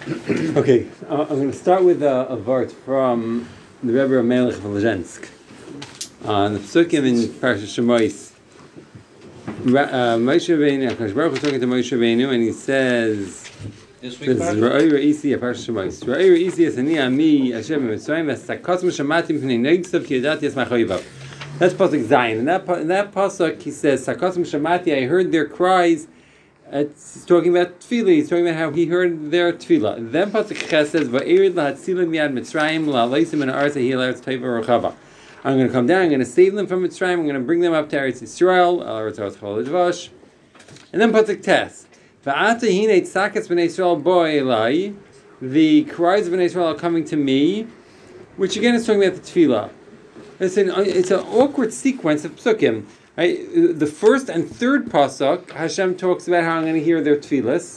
Okay, I'm going to start with a vart from the Rebbe of Melech Volozhensk. On the Psukim in Parashat Shemais, Moshe Rabbeinu, HaKadosh Baruch Hu is talking to Moshe Rabbeinu, and he says, This this is Ra'oi Ra'isi, Parashat Shemais. Ra'oi Ra'isi es ani ami Hashem b'Mitzrayim v'stakos m'shamatim p'nei neigtsav ki yadati es machoivav. That's Pasuk Zayin. In that Pasuk, he says, Sakos m'shamati, I heard their cries. It's talking about tefillah. He's talking about how he heard their tefillah. Then Pasuk Ches says, "Va'erid lahatzilim miyad Mitzrayim la'aleisim in ha'aretz ha'hil eretz tova rechava." I'm going to come down. I'm going to save them from Mitzrayim. I'm going to bring them up to Eretz Yisrael. Eretz Chol Dvash. And then Pasuk Tes, "Va'ata hinei tzakas b'nei Yisrael bo elai." The cries of b'nei Yisrael are coming to me, which again is talking about the tefillah. It's an awkward sequence of psukim. Right? The first and third pasuk, Hashem talks about how I'm going to hear their tefillas,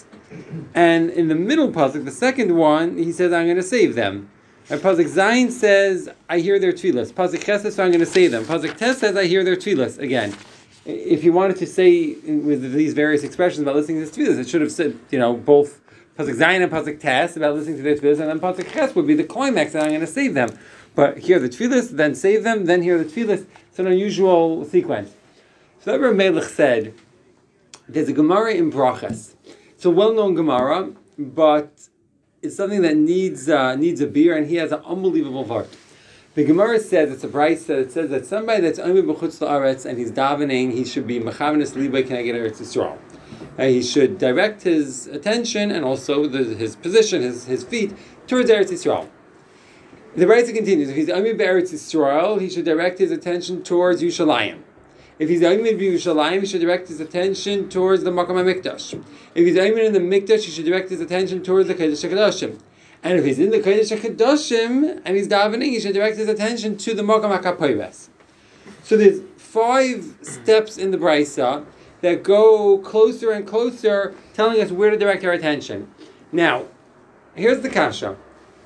and in the middle pasuk, the second one, he says I'm going to save them. And pasuk Zayin says I hear their tefillas. Pasuk Ches says I'm going to save them. Pasuk Tes says I hear their tefillas. Again, if you wanted to say with these various expressions about listening to the tefillas, it should have said both pasuk Zayin and pasuk Tes about listening to their tefillas, and then pasuk Ches would be the climax that I'm going to save them. But hear the tefillas, then save them, then hear the tefillas. It's an unusual sequence. So the Rebbe Melech said, there's a Gemara in Brachas. It's a well-known Gemara, but it's something that needs a beer, and he has an unbelievable vart. The Gemara says, it's a brayso that says that somebody that's only b'chutz la'aretz and he's davening, he should be mechavenes libay k'neged Eretz Yisrael. He should direct his attention and also his position, his feet, towards Eretz Yisrael. The brayso continues, if he's only b'Eretz Yisrael, he should direct his attention towards Yushalayim. If he's Aymin b'Yushalayim, he should direct his attention towards the Makom HaMikdash. If he's Aymin in the Mikdash, he should direct his attention towards the Kodesh HaKadoshim. And if he's in the Kodesh HaKadoshim and he's davening, he should direct his attention to the Makom HaKapoyves. So there's 5 steps in the Brisa that go closer and closer, telling us where to direct our attention. Now, here's the kasha.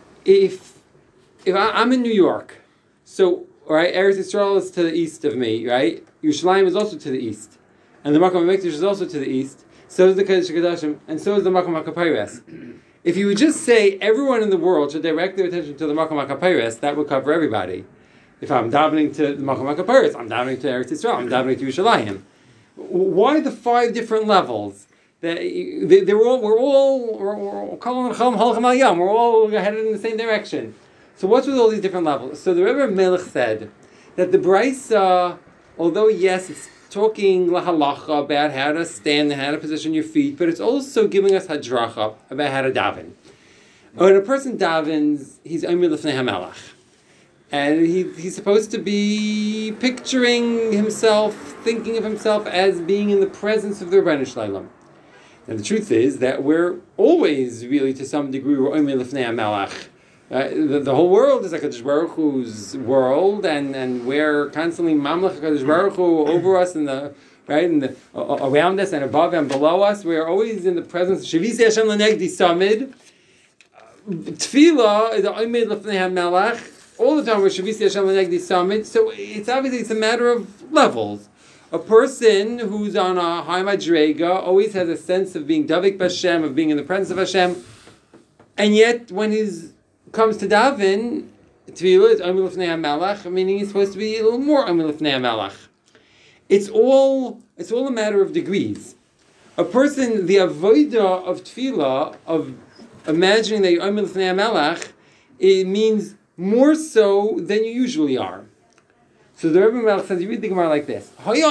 If I'm in New York, so right, Eretz Yisrael is to the east of me, right? Yerushalayim is also to the east, and the Makom HaMikdash is also to the east. So is the Kodesh HaKadoshim, and so is the Makom HaKapoyves. If you would just say everyone in the world should direct their attention to the Makom HaKapoyves, that would cover everybody. If I'm davening to the Makom HaKapoyves, I'm davening to Eretz Yisrael, I'm davening to Yerushalayim. Why the 5 different levels? We're all headed in the same direction. So what's with all these different levels? So the Rebbe Melech said that the Brisa, although yes, it's talking lahalacha about how to stand and how to position your feet, but it's also giving us hadracha about how to daven. When a person davens, he's Omer Lifnei HaMelech. And he's supposed to be picturing himself, thinking of himself as being in the presence of the Rebbeinu Shlalem. And the truth is that we're always really, to some degree, we're Omer Lifnei HaMelech. The whole world is like HaKadosh Baruch Hu's world, and we're constantly Mamlech HaKadosh Baruch Hu over us, around us and above and below us. We're always in the presence of Shavisi Hashem L'Negdi Samid. Tefillah is Omed L'Fnei HaMelech. All the time we're Shavisi Hashem L'Negdi Samid. So it's a matter of levels. A person who's on a high madrega always has a sense of being Davik B'Hashem, of being in the presence of Hashem, and yet when he's comes to daven, tefillah is Omer Lifnei HaMelech, meaning he's supposed to be a little more Omer Lifnei HaMelech. It's all a matter of degrees. A person, the avodah of tefillah, of imagining that you're Omer Lifnei HaMelech, it means more so than you usually are. So the Rebbe Melech says, you read the Gemara like this: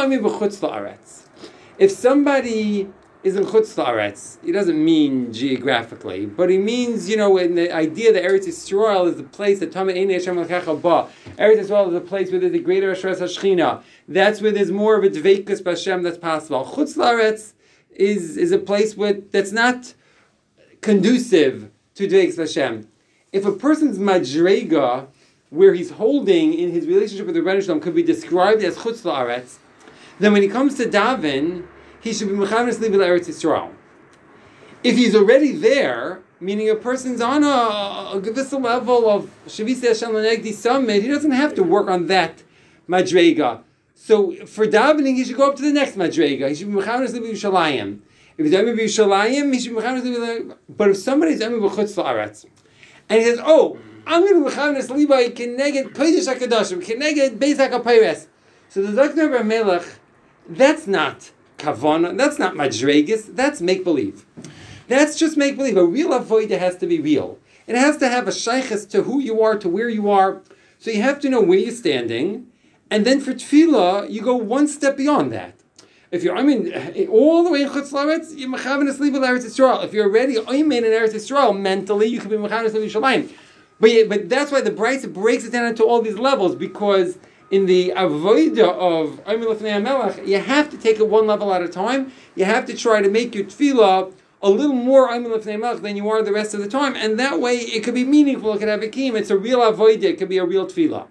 if somebody is in Chutz La'aretz, he doesn't mean geographically, but he means, in the idea that Eretz Yisrael is the place that Tamei Einei Hashem L'Kecha Ba. Eretz Yisrael is the place where there's a greater Asheres HaShechina. That's where there's more of a Dveikus B'Hashem that's possible. Chutz La'aretz is a place that's not conducive to Dveikus B'Hashem. If a person's madrega, where he's holding in his relationship with the Rebbeinu Shalom, could be described as Chutz La'aretz, then when he comes to daven, he should be mechavenes libay Eretz Yisrael. If he's already there, meaning a person's on a givis level of Shavisi Hashem L'Negdi Samid, he doesn't have to work on that madrega. So for davening, he should go up to the next madrega. He should be mechavenes libay Yerushalayim. If he's Omer b'Yushalayim, he should be mechavenes liba. But if somebody's Omer b'chutz la'aretz, and he says, "Oh, I'm going to be mechavenes liba keneged kodesh hakadoshim, keneged beis hakapayres." So the Dr. Rebbe Melech, that's not kavana, that's not madregas, that's make believe. That's just make believe. A real avodah has to be real. It has to have a shaykhs to who you are, to where you are. So you have to know where you're standing, and then for tefillah, you go one step beyond that. If you're, all the way in Chutz La'aretz, you're mechavenes liba l'Eretz Yisrael. If you're already oimen in Eretz Yisrael, mentally, you can be mechavenes liba Yerushalayim. But that's why the Brisa breaks it down into all these levels, because in the avodah of Omer Lefnei HaMelech, you have to take it one level at a time. You have to try to make your tefillah a little more Omer Lefnei HaMelech than you are the rest of the time, and that way it could be meaningful. It could have a kiyum. It's a real avodah. It could be a real tefillah.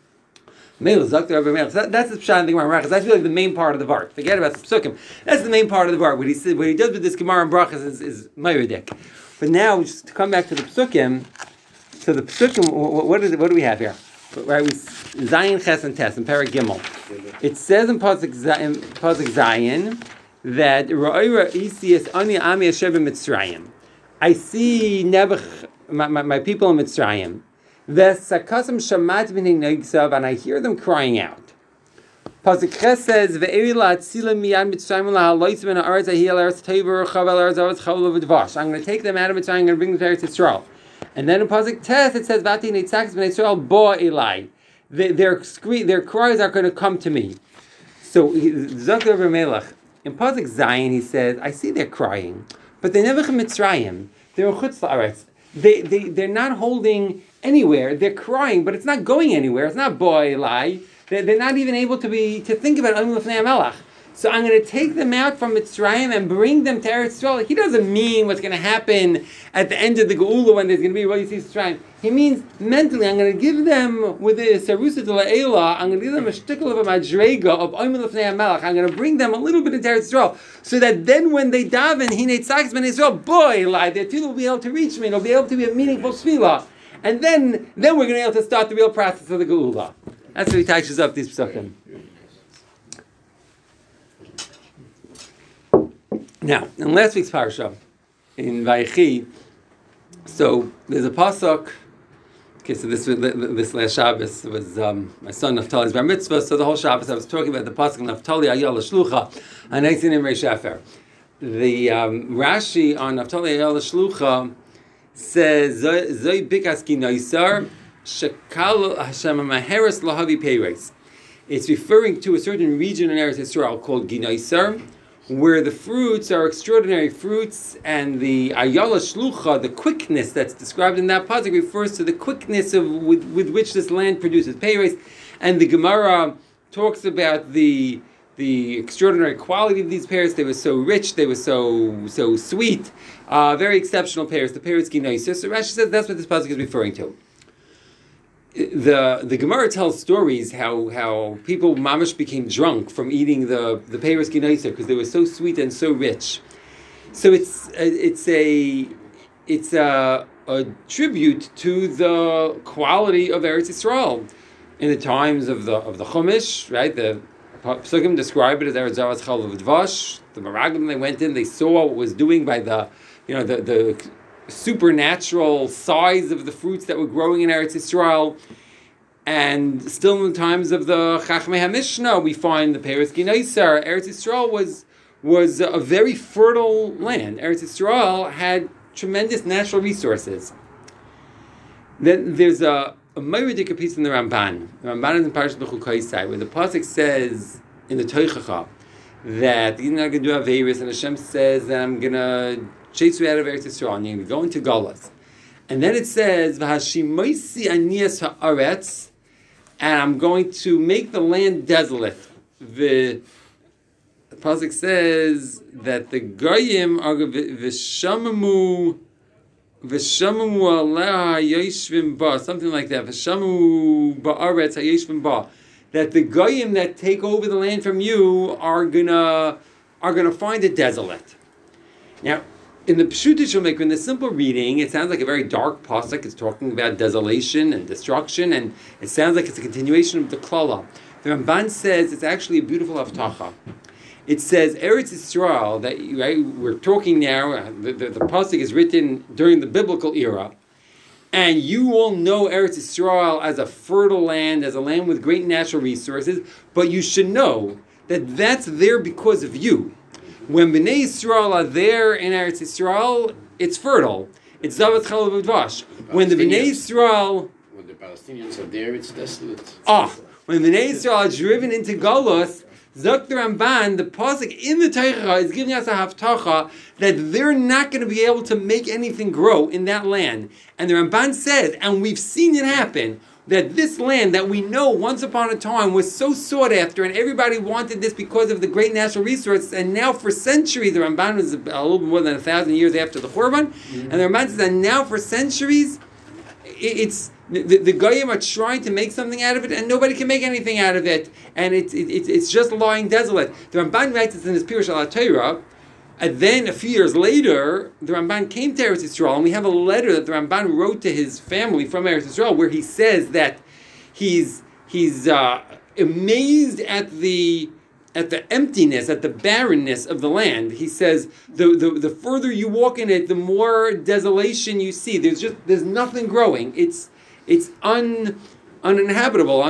That's the pshat thing about That's really the main part of the Vart. Forget about the psukim. That's the main part of the Vart. What he does with this Gemara and Brachas is Mayridik. But now, just to come back to the psukim. So the psukim, what do we have here? Right, Zayin Ches and Tes in Perek Gimel. It says in Pasuk Zayin that Ra'ira Isias Ani Ami Asher b'Mitzrayim. I see Nebuch, my people in Mitzrayim. Vesakasim Shamat b'nei Negsav, and I hear them crying out. Pasuk Ches says Ve'eri la'atzila miyad Mitzrayim la'haloitz ben ha'aretz ahiyal eretz teiver chavel eretz avetz chavel v'dvash. I'm going to take them out of Mitzrayim. I'm going to bring them to Eretz Yisrael. And then in Pasuk Tes it says Vati neitzakis b'nei Yisrael bo Eli. Their cries are going to come to me. So Zakir Melech in Pasuk Zayin he says, I see they're crying, but they never come Mitzrayim. They're in Chutz La'aretz. They're not holding anywhere. They're crying, but it's not going anywhere. It's not bo Eli. They're not even able to think about Omer Lefnei HaMelech. So I'm going to take them out from Mitzrayim and bring them to Eretz Yisrael. He doesn't mean what's going to happen at the end of the Geula when there's going to be Rosh Mitzrayim. He means mentally, I'm going to give them with the Sarusa de La'ela, I'm going to give them a shtickle of a madrega of Omer Lefnei HaMelech. I'm going to bring them a little bit into Eretz Yisrael, so that then when they daven, Hinei Tzakis Ben Yisrael, boy, their tefillah will be able to reach me. It'll be able to be a meaningful tefillah. And then we're going to be able to start the real process of the Geula. That's what he touches up these psukim. Now, in last week's parasha, in Vayechi, so there's a pasuk. Okay, so this last Shabbos was my son Naftali's bar mitzvah. So the whole Shabbos I was talking about the pasuk Naftali Ayal Shlucha, and I seen him Reish Shefer. The Rashi on Naftali Ayal Shlucha says Zoi Bikas Ginoisar Shekal Hashem Maheres Lahavi Peiros. It's referring to a certain region in Eretz Yisrael called Ginoisar, where the fruits are extraordinary fruits, and the Ayala Shlucha, the quickness that's described in that pasuk, refers to the quickness with which this land produces peiros. And the Gemara talks about the extraordinary quality of these peiros. They were so rich, they were so sweet, very exceptional peiros. The peiros Ginoisar. So Rashi says that's what this pasuk is referring to. The Gemara tells stories how people mamish became drunk from eating the peiros ginoisar because they were so sweet and so rich. So it's a tribute to the quality of Eretz Yisrael in the times of the Chumash, right? The Psukim describe it as Eretz Zaras Chal V'Dvash. The Meraglim, they went in, they saw what it was doing by the supernatural size of the fruits that were growing in Eretz Yisrael. And still in the times of the Chachmei HaMishnah, we find the Peiros Ginoisar. Eretz Yisrael was a very fertile land. Eretz Yisrael had tremendous natural resources. Then there's a Mayridik piece in the Ramban. The Ramban is in Parashat Bechukosai, where the pasuk says in the Toichacha that you're not going to do Averis, and Hashem says that I'm going to chase you out of Eretz Yisrael, and you're going to go into Galus. And then it says, V'hashimoisi anias ha'aretz, and I'm going to make the land desolate. The pasuk says that the goyim are v'shamamu aleha hayishvim ba, something like that. V'shamamu ba'aretz hayishvim ba, that the goyim that take over the land from you are gonna find it desolate. Now, in the Pshuta Shulchan, in the simple reading, it sounds like a very dark pasuk. It's talking about desolation and destruction, and it sounds like it's a continuation of the Klala. The Ramban says it's actually a beautiful haftacha. It says Eretz Yisrael, that right, we're talking now, the pasuk is written during the biblical era, and you all know Eretz Yisrael as a fertile land, as a land with great natural resources, but you should know that that's there because of you. When Bnei Yisrael are there in Eretz Yisrael, it's fertile. It's Zavat Chalav Udvash. When the Bnei Yisrael... When the Palestinians are there, it's desolate. When Bnei Yisrael are driven into Galus, Zok the Ramban, the pasuk in the Teicha is giving us a haftacha that they're not going to be able to make anything grow in that land. And the Ramban says, and we've seen it happen, that this land that we know once upon a time was so sought after and everybody wanted this because of the great natural resources, and now for centuries, the Ramban was a little more than 1,000 years after the Churban, and the Ramban says that now for centuries, it's the Goyim are trying to make something out of it, and nobody can make anything out of it, and it's just lying desolate. The Ramban writes this in his Pirush al Torah, and then a few years later, the Ramban came to Eretz Yisrael, and we have a letter that the Ramban wrote to his family from Eretz Yisrael, where he says that he's amazed at the emptiness, at the barrenness of the land. He says the further you walk in it, the more desolation you see. There's nothing growing. It's uninhabitable.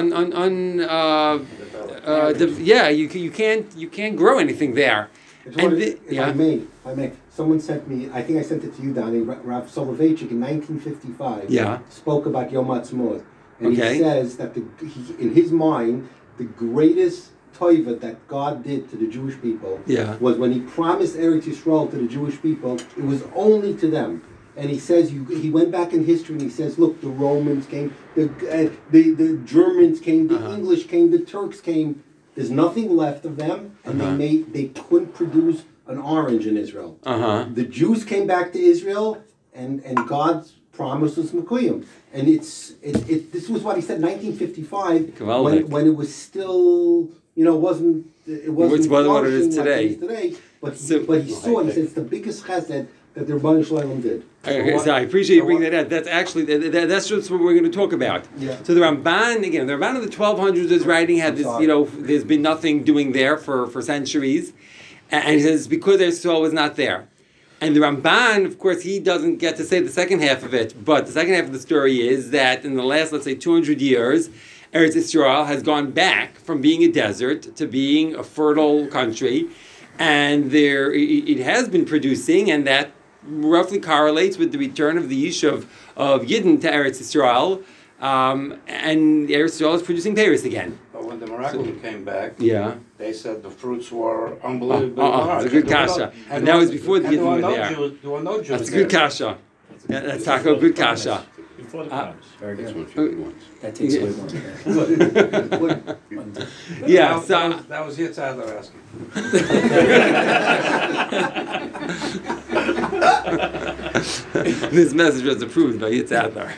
You can't grow anything there. If I may, someone sent me, I think I sent it to you, Donnie, Rav Soloveitchik in 1955 spoke about Yom Ha'atzmaut. And he says that in his mind, the greatest toiva that God did to the Jewish people was when he promised Eretz Yisrael to the Jewish people, it was only to them. And he says, he went back in history and he says, look, the Romans came, the Germans came, the English came, the Turks came. There's nothing left of them, and they couldn't produce an orange in Israel. The Jews came back to Israel, and God's promise was Mekuyim. And this was what he said in 1955 when it was still, wasn't what it is today. But he saw it. He said it's the biggest chesed that the Rebbeinu Shalom did. So I appreciate you bringing that out. That's actually that's just what we're going to talk about. Yeah. So the Ramban of the 1200s is writing had this. There's been nothing doing there for centuries, and he says because Eretz Yisrael was not there. And the Ramban, of course, he doesn't get to say the second half of it. But the second half of the story is that in the last, let's say, 200 years, Eretz Yisrael has gone back from being a desert to being a fertile country, and it has been producing, and that roughly correlates with the return of the Yishuv of Yidden to Eretz Yisrael, and Eretz Yisrael is producing Paris again. But when the Meraglim came back, they said the fruits were unbelievably large. It's a good kasha. And that was before the Yidden were there. There were no Jews. That's a good kasha. That's Taco, good kasha. Before the crimes. Very good. That takes away one. That was Yitzhak asking. This message was approved by Yitzhak.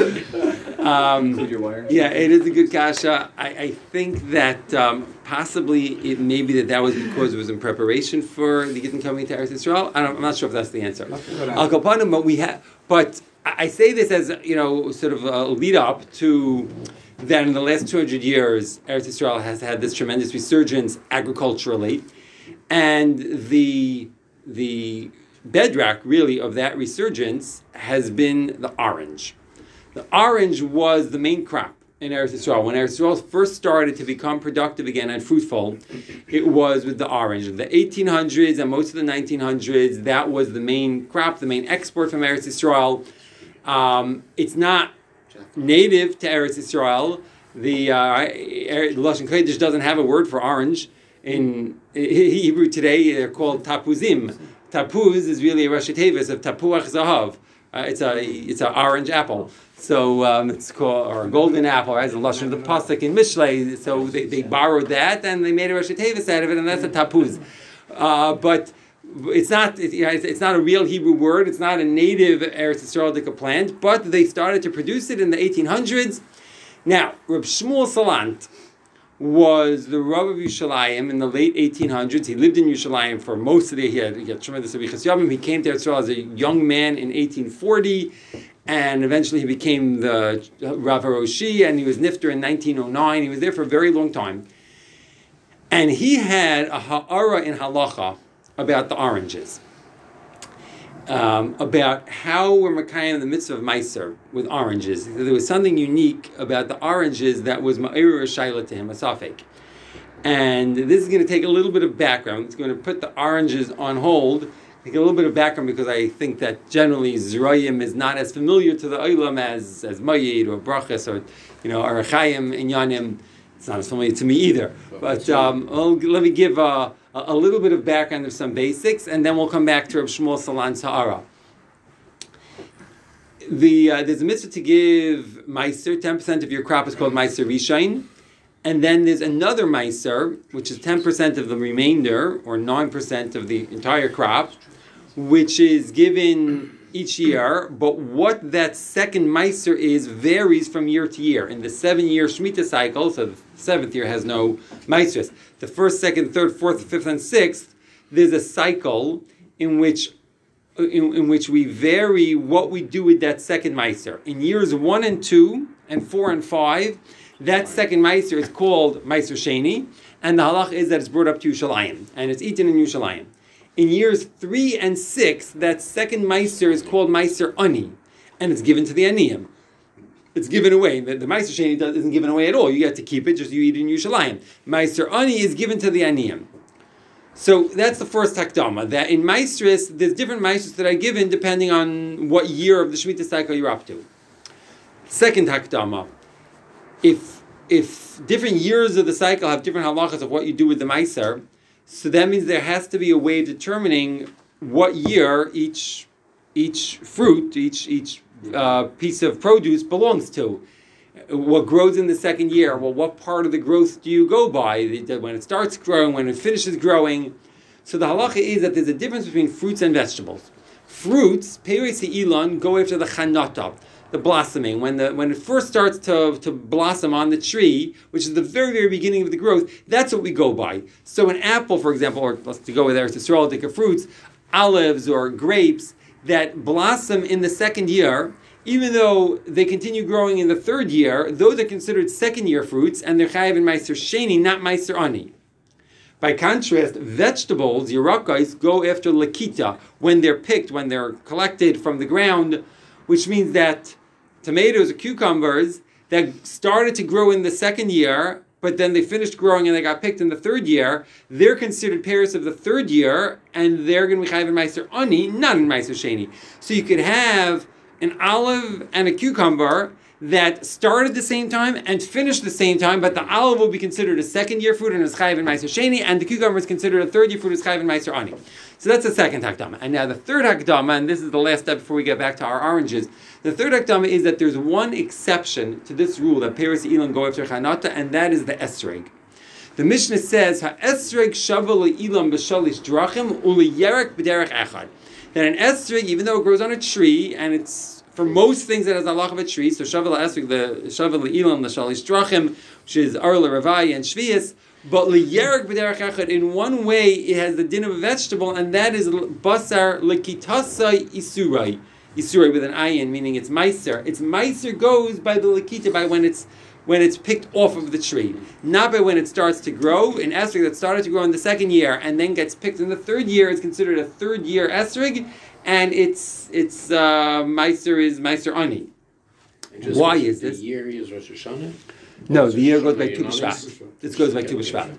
It is a good kasha. I think that possibly it may be that was because it was in preparation for the Yidden coming to Eretz Yisrael. I'm not sure if that's the answer. Al Kapanim, but I say this as sort of a lead up to that in the last 200 years, Eretz Yisrael has had this tremendous resurgence agriculturally, and the bedrock really of that resurgence has been the orange. The orange was the main crop in Eretz Yisrael. When Eretz Yisrael first started to become productive again and fruitful, it was with the orange. In the 1800s and most of the 1900s, that was the main crop, the main export from Eretz Yisrael. It's not native to Eretz Yisrael. The Lashon Kodesh doesn't have a word for orange. In Hebrew today, they're called tapuzim. Tapuz is really a Rashi Tevis of tapuach zahav. It's an orange apple. So it's called, or a golden apple, right? It's a lashon of the pasuk in Mishlei. So they borrowed that and they made a Rashi Tevis out of it, and that's a tapuz. But it's not a real Hebrew word. It's not a native Eretz Yisraelic plant. But they started to produce it in the 1800s. Now, Reb Shmuel Salant was the Rav of Yerushalayim in the late 1800s. He lived in Yerushalayim for most of the year. He had tremendous avichas yamim. He came to Israel as a young man in 1840, and eventually he became the Rav Haroshi, and he was Nifter in 1909. He was there for a very long time. And he had a ha'ara in halacha about the oranges. About how we're Makayim in the midst of Meiser with oranges. There was something unique about the oranges that was Ma'ir Shaila to him, a Safek. And this is going to take a little bit of background. It's going to put the oranges on hold. Take a little bit of background because I think that generally Zroyim is not as familiar to the Olam as Mayid or Brachas or Arachayim, Inyanim. It's not as familiar to me either. But let me give a little bit of background of some basics, and then we'll come back to Reb Shmuel Salan Sa'ara. There's a mitzvah to give Meiser. 10% of your crop is called Meiser Rishain. And then there's another Meiser, which is 10% of the remainder, or 9% of the entire crop, which is given each year. But what that second Meiser is varies from year to year. In the 7-year Shemitah cycle, so the 7th year has no Meisers. The 1st, 2nd, 3rd, 4th, 5th, and 6th, there's a cycle in which we vary what we do with that second Meiser. In years 1 and 2, and 4 and 5, that second Meiser is called Meiser Sheni, and the halach is that it's brought up to Yerushalayim, and it's eaten in Yerushalayim. In years 3 and 6, that second Meiser is called Meiser Ani, and it's given to the Aniyim. It's given away. The Meiser Sheni isn't given away at all. You get to keep it, just you eat it in Yerushalayim. Meiser Ani is given to the Aniyim. So that's the first Hakdama, that in Meisris, there's different Meisris that are given depending on what year of the Shemitah cycle you're up to. Second Hakdama, if different years of the cycle have different halachas of what you do with the Meiser, so that means there has to be a way of determining what year each fruit, each piece of produce belongs to. What grows in the second year? Well, what part of the growth do you go by? When it starts growing, when it finishes growing? So the halacha is that there's a difference between fruits and vegetables. Fruits, Peres Ilan, go after the chanata, the blossoming. When it first starts to blossom on the tree, which is the very, very beginning of the growth, that's what we go by. So an apple, for example, or let's go with Eretz Yisrael, take fruits, olives or grapes that blossom in the second year, even though they continue growing in the third year, those are considered second-year fruits, and they're chayav in Meiser Sheni, not Meiser Ani. By contrast, vegetables, Yerakais, go after Lakita, when they're picked, when they're collected from the ground, which means that tomatoes or cucumbers that started to grow in the second year, but then they finished growing and they got picked in the third year, they're considered pears of the third year, and they're going to be chayav in Meiser Ani, not in Meiser Sheni. So you could have an olive and a cucumber that started at the same time and finished at the same time, but the olive will be considered a second-year fruit and is chayav in Meiser Sheni, and the cucumber is considered a third-year fruit and is chayav in Meiser Ani. So that's the second hakdama. And now the third hakdama, and this is the last step before we get back to our oranges, the third hakdama is that there's one exception to this rule that Peres Ilan go after chanata, and that is the esrog. The Mishnah says, "Ha'esrog shava le'ilam b'shalish drachim u'liyerek b'derech echad." That an esrog, even though it grows on a tree, and it's for most things that has a halach of a tree, so shavel esrog, the shavel ilam, the shalish drachim, which is arla ravai and shvius, but liyerek b'derech echad, in one way it has the din of a vegetable, and that is basar lekitasa isurai, isurai with an ayin, meaning it's meiser. Its meiser goes by the lekita, by when it's picked off of the tree, not by when it starts to grow. An esrog that started to grow in the second year and then gets picked in the third year is considered a third-year esrog, and its meiser is meiser ani. Why is this? The year is Rosh Hashanah? No, the year goes by Tu B'Shvat. This goes by Tu B'Shvat.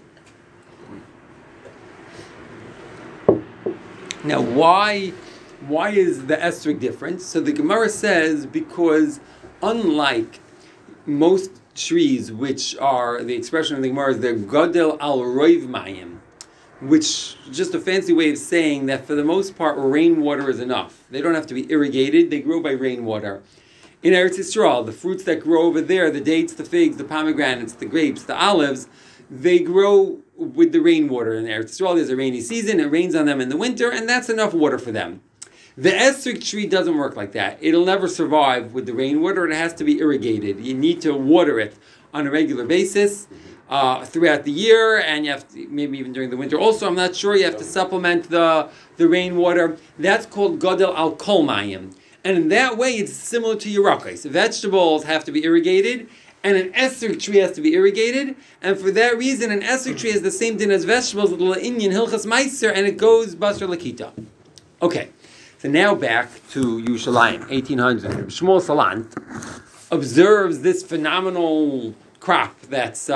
Now, why is the esrog different? So the Gemara says because unlike most trees, which are, the expression of the Gemara is they're gadel al roiv mayim, which is just a fancy way of saying that for the most part rainwater is enough. They don't have to be irrigated, they grow by rainwater. In Eretz Yisrael, the fruits that grow over there, the dates, the figs, the pomegranates, the grapes, the olives, they grow with the rainwater. In Eretz Yisrael there's a rainy season, it rains on them in the winter, and that's enough water for them. The esrog tree doesn't work like that. It'll never survive with the rainwater. It has to be irrigated. You need to water it on a regular basis throughout the year, and you have to, maybe even during the winter also, I'm not sure, you have to supplement the rainwater. That's called gadol al kol mayim. And in that way, it's similar to Yerakos. Vegetables have to be irrigated, and an esrog tree has to be irrigated, and for that reason, an esrog tree has the same din as vegetables, the Inyan Hilchas Meiser, and it goes Basar Lakita. Okay, so now back to Yerushalayim, 1800. Shmuel Salant observes this phenomenal crop that's,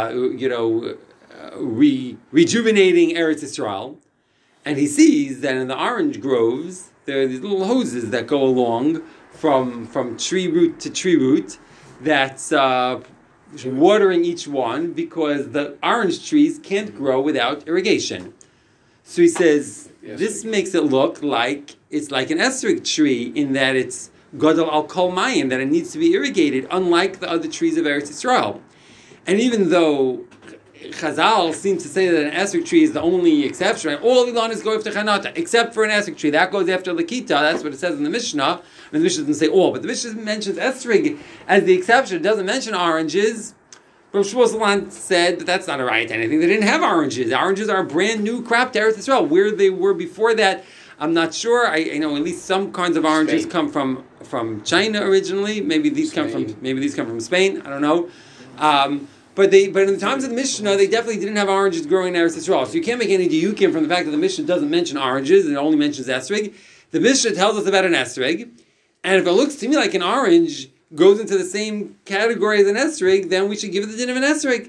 rejuvenating Eretz Yisrael, and he sees that in the orange groves, there are these little hoses that go along from tree root to tree root, that's watering each one because the orange trees can't grow without irrigation. So he says, this makes it look like it's like an esrog tree in that it's gadol al kol mayim, that it needs to be irrigated, unlike the other trees of Eretz Yisrael. And even though Chazal seems to say that an esrog tree is the only exception, right? All ilanis go after chanata, except for an esrog tree. That goes after lakita. That's what it says in the Mishnah. And the Mishnah doesn't say all, but the Mishnah mentions esrog as the exception. It doesn't mention oranges. Rav Shmuel Salant said that that's not a right to anything. They didn't have oranges. Oranges are a brand new crop to Eretz Yisrael. Where they were before that, I'm not sure. I know at least some kinds of oranges Spain. come from China originally. Maybe these come from Spain. I don't know. But in the times of the Mishnah, they definitely didn't have oranges growing in Eretz Yisrael. So you can't make any diukim from the fact that the Mishnah doesn't mention oranges, it only mentions esrog. The Mishnah tells us about an esrog, and if it looks to me like an orange goes into the same category as an esrog, then we should give it the din of an esrog.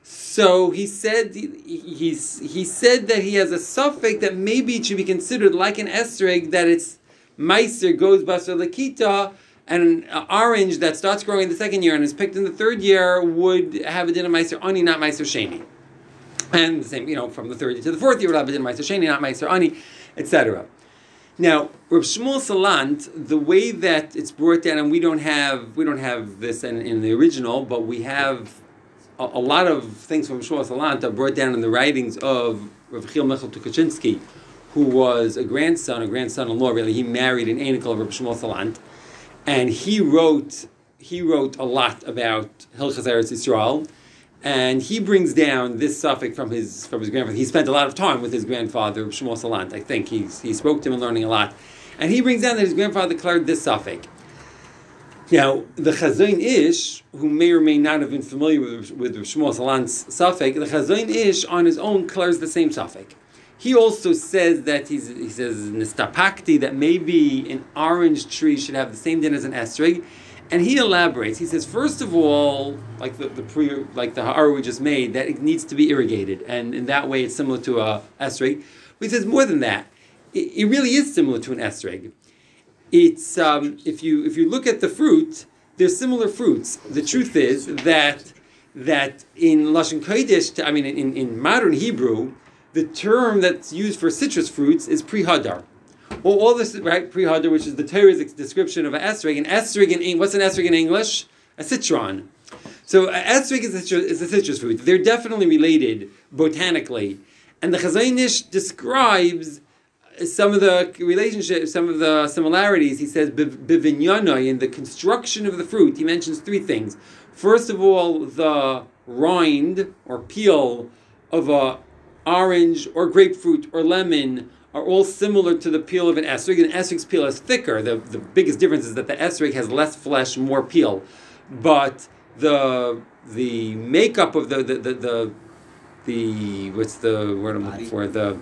So he said he said that he has a suffix that maybe it should be considered like an esrog, that it's meiser goes basar lakita, and an orange that starts growing in the second year and is picked in the third year would have a din of meiser ani, not meiser sheni. And the same, from the third year to the fourth year would have a din of meiser sheni, not meiser ani, etc. Now, Reb Shmuel Salant, the way that it's brought down, and we don't have this in the original, but we have a lot of things from Shmuel Salant are brought down in the writings of Rav Chil Michal Tukachinsky, who was a grandson-in-law. Really, he married an Anikel of Reb Shmuel Salant, and he wrote a lot about Hilchas Eretz Yisrael. And he brings down this suffix from his grandfather. He spent a lot of time with his grandfather, Shmuel Salant. I think he spoke to him and learning a lot. And he brings down that his grandfather declared this suffix. Now, the Chazon Ish, who may or may not have been familiar with Shmuel Salant's suffix, the Chazon Ish on his own declares the same suffix. He also says that he says nistapakti, that maybe an orange tree should have the same din as an esrog. And he elaborates. He says, first of all, like the ha'ara we just made, that it needs to be irrigated, and in that way it's similar to a esrog. But he says more than that. It really is similar to an esrog. It's if you look at the fruit, they're similar fruits. The truth is that in Lashon Kodesh, in modern Hebrew, the term that's used for citrus fruits is pri hadar. Well, all this, right, pri hadar, which is the Torah's description of an esrog. What's an esrog in English? A citron. So an esrog is a citrus fruit. They're definitely related botanically. And the Chazon Ish describes some of the relationships, some of the similarities. He says, bivinyana, in the construction of the fruit, he mentions three things. First of all, the rind or peel of a orange or grapefruit or lemon are all similar to the peel of an esrog. An esrog's peel is thicker. The biggest difference is that the esrog has less flesh, more peel. But the makeup of the what's the word I'm looking for? The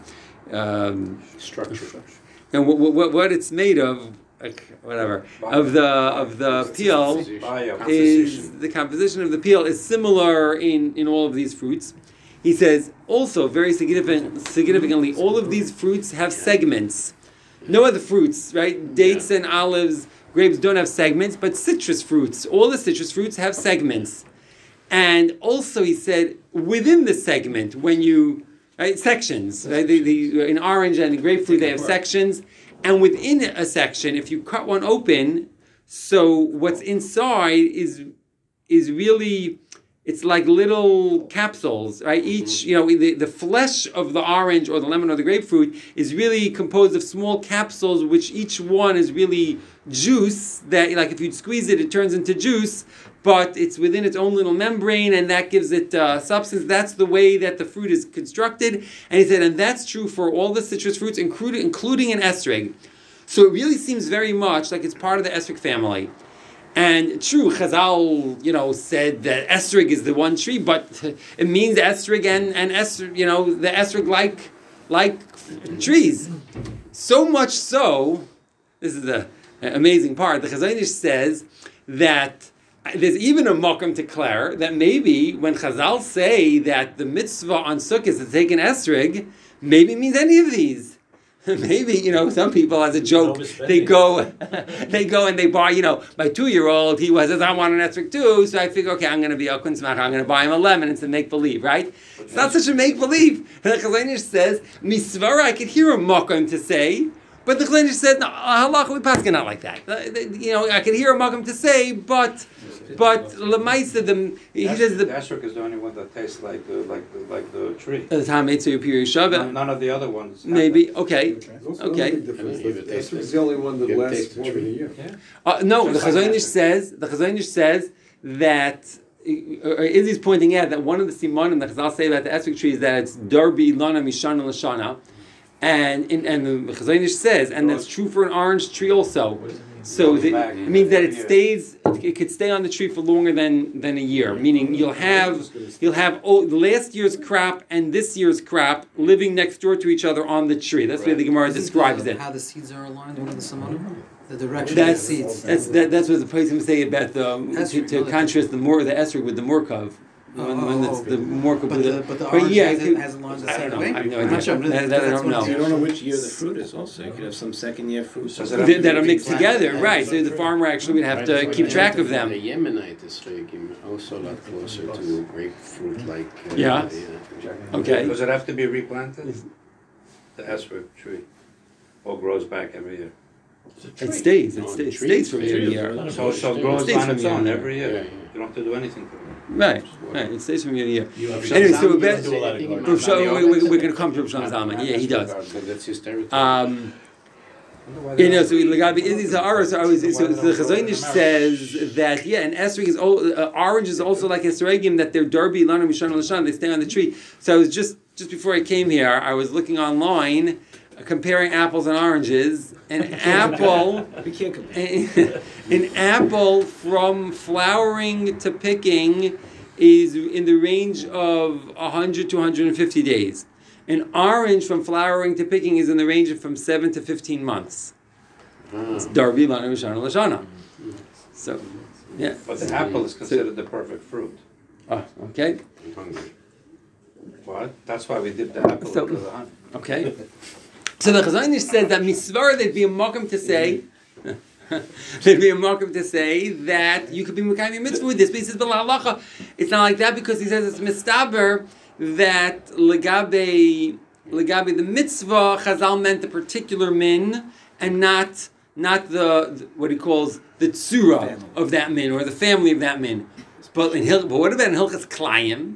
structure. And what it's made of, whatever, of the peel is the composition of the peel is similar in all of these fruits. He says, also, very significantly, all of these fruits have segments. No other fruits, right? Dates and olives, grapes don't have segments, but citrus fruits, all the citrus fruits have segments. And also, he said, within the segment, sections, right? In orange and grapefruit, they have sections. And within a section, if you cut one open, so what's inside is really... It's like little capsules, right? Each, the flesh of the orange or the lemon or the grapefruit is really composed of small capsules, which each one is really juice that, like, if you'd squeeze it, it turns into juice, but it's within its own little membrane, and that gives it substance. That's the way that the fruit is constructed. And he said, and that's true for all the citrus fruits, including an esrog. So it really seems very much like it's part of the esrog family. And true, Chazal, said that esrog is the one tree, but it means esrog and esrog, the esrog like trees. So much so, this is the amazing part, the Chazal Ish says that there's even a makom to declare that maybe when Chazal say that the mitzvah on Sukkot is to take an esrog, maybe it means any of these. Maybe, some people, as a joke, they go and they buy, my 2-year-old, he says, I want an esrog too, so I figure, okay, I'm going to be a kunzmach, I'm going to buy him a lemon. It's a make-believe, right? It's not such a make-believe. The Chazal Ish says, misvara, I could hear a makom to say, but the Chazal Ish said, no, halacha, we pass not like that. I could hear a makom to say, but Lemaisa, he says the esrog is the only one that tastes like the tree. The Hametzu Piri Shabbat. None of the other ones. Maybe okay. Esrog is the only one that lasts more than a year. No, the Chazal Ish says that. Izzy's pointing out that one of the simanim that Chazal say about the esrog tree is that it's darbi lana mishana l'shana, and the Chazal Ish says, and that's true for an orange tree also. So it means that it could stay on the tree for longer than a year. Meaning you'll have the last year's crop and this year's crop living next door to each other on the tree. That's the way the Gemara describes it. How the seeds are aligned, one of the simonim? The direction of the seeds. That's what the Poskim say about to contrast the esrog with the morkav. When it's the morkav. But the orange has aligned the same way? I have no idea. That I don't know. You don't know which year the fruit is also. You could have some second year fruit. That are mixed together, right. So the farmer actually would have to keep track of them. The Yemenite is also a lot closer to grapefruit like... Yeah. Okay. Does it have to be replanted? The esrog tree? Or grows back every year? It stays from year to year. So it grows on its own every year. You don't have to do anything to it. Right. It stays from year to year. Anyway, so we're going to come to Rav Shlomo Zalman. Yeah, he does. That's his territory. So the Chazon Ish says that an esrog is orange is also like esrogim, that they're darbi lana mishana l'shana, they stay on the tree. So I was just before I came here, I was looking online, comparing apples and oranges. An apple from flowering to picking is in the range of 100 to 150 days. An orange from flowering to picking is in the range of from 7 to 15 months. It's darbi lana mishana l'shana. So, yeah. But the apple is considered the perfect fruit. Oh, okay. What? That's why we dip the apple into the honey. Okay. So the Chazon Ish says that misvara, there'd be a makom to say, that you could be mekayim mitzvah with this. But he says, but halacha, it's not like that, because he says it's mistaber that legabe the mitzvah, Chazal meant the particular min, and not the what he calls the tzura of that min, or the family of that min. But what about in Hilchas Klayim?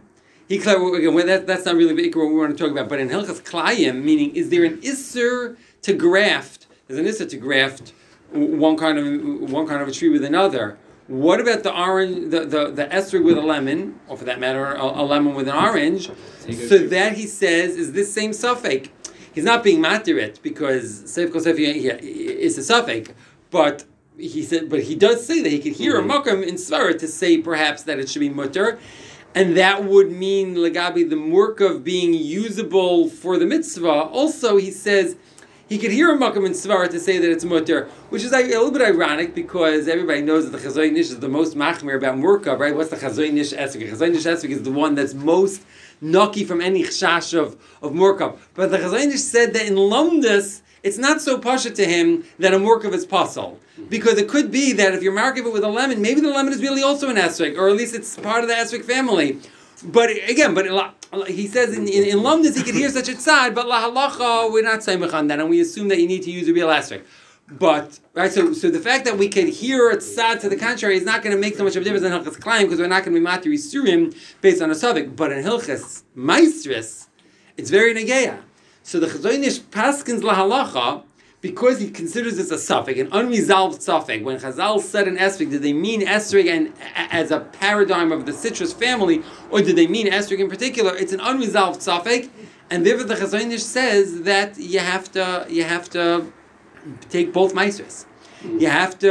That's not really what we want to talk about, but in Hilchas Klayim, meaning, is there an isser to graft? There's an isser to graft one kind of a tree with another. What about the orange, the esrog with a lemon, or for that matter, a lemon with an orange? So that he says is this same suffix. He's not being matirit because Seif Kosef is a suffix, but he does say that he could hear a makom in svara to say perhaps that it should be mutter. And that would mean, legabi, the murkav being usable for the mitzvah. Also, he says, he could hear a makom in svara to say that it's mutter, which is a little bit ironic because everybody knows that the Chazon Ish is the most machmir about murkav, right? What's the Chazon Ish esrog? Chazon Ish esrog is the one that's most naki from any chashash of murkav. But the Chazon Ish said that in Lomdus, it's not so pasha to him that a murkav is pasul. Because it could be that if you're marking it with a lemon, maybe the lemon is really also an esrog, or at least it's part of the esrog family. But again, he says in Lomdus he could hear such a tzad, but la halacha, we're not saimach on that, and we assume that you need to use a real esrog. But, right, so the fact that we could hear a tzad to the contrary is not going to make so much of a difference in Hilchas Klayim, because we're not going to be matri surim based on a suffix. But in Hilchas Maestris, it's very negeya. So the Chazon Ish paskins la halacha, because he considers this a suffix, an unresolved suffix. When Chazal said an esrog, did they mean esrog and as a paradigm of the citrus family, or did they mean esrog in particular? It's an unresolved suffix, and therefore the Chazon Ish says that you have to take both meisters. You have to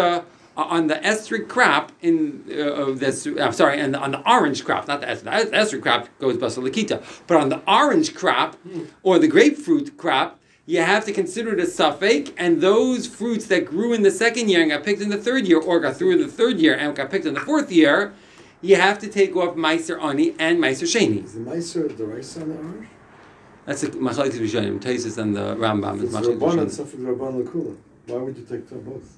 on the estric crop in this. I'm sorry, and on the orange crop, not the estric. The estric crop goes basal lakita, but on the orange crop or the grapefruit crop, you have to consider it a suffix, and those fruits that grew in the second year and got picked in the third year, or got through in the third year and got picked in the fourth year, you have to take off Meiser Ani and Meiser Sheni. Is the Meiser the rice on the orange? That's a Machlekes Rishonim, Taisus and the Rambam. It's Rabban and Safek Rabban Lakula. Why would you take them both?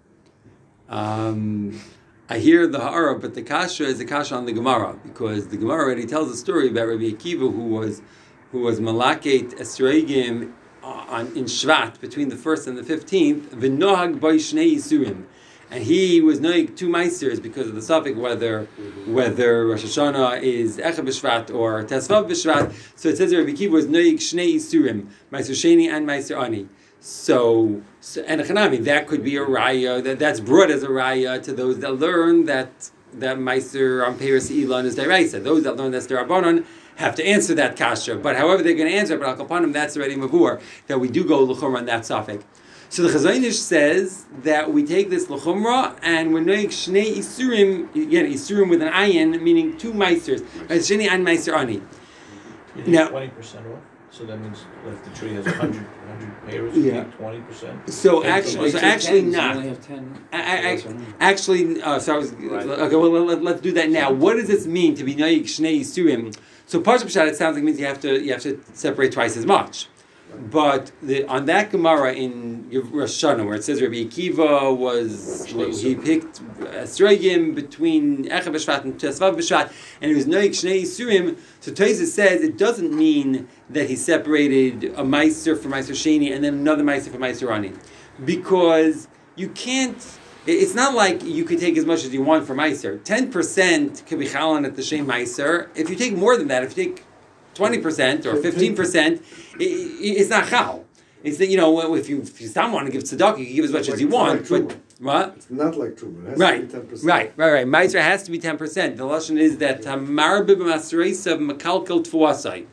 I hear the Ha'ara, but the Kasha is the Kasha on the Gemara, because the Gemara already tells a story about Rabbi Akiva who was Malaket Esregim in Shvat between the 1st and the 15th, V'nohag by Shnei Yisurim. And he was noig 2 meisters because of the suffix, whether Rosh Hashanah is Echa b'Shvat or Tesvav b'Shvat. So it says that Rabbi Akiva was noig Shnei Yisurim, Meiser Sheni and Meiser Ani. So and Chanami, that could be a raya, that's brought as a raya to those that learn that Meiser on Peiros Elon is Deraisa. Those that learn that's Derabanan have to answer that kasha. But however they're going to answer it, but Al-Kapanim, that's already Mavur, that we do go L'chumra on that suffix. So the Chazon Ish says that we take this L'chumra and we're noig Shnei Isurim, again, Isurim with an ayin, meaning 2 meisters, Sheni and Meiser Ani. Now 20% off. So that means if the tree has 100 pairs, you take 20%. So actually not. Only have 10. Actually, so I was okay. Well, let's do that now. What does this mean to be noig Shnei Isurim? So Parsha Pshat, it sounds like it means you have to separate twice as much. But on that Gemara in Rosh Hashanah, where it says Rabbi Akiva he picked Esregim between Echa b'Shvat and Tesvav b'Shvat, and it was noig Shnei Yisurim. So Tosfos says it doesn't mean that he separated a Meiser for Meiser Sheni and then another Meiser for Meiser Ani, because you can't. It's not like you could take as much as you want for Meiser. 10% can be chalan at the same Meiser. If you take more than that, if you take 20% or 15%, it's not chal. It's that, if you don't want to give tzedakah, you can give as much as you want. But what? It's not like truma. It has to be 10%. Right. Meiser has to be 10%. The lashon is that tamar b'masreisav makalkel tfuasai.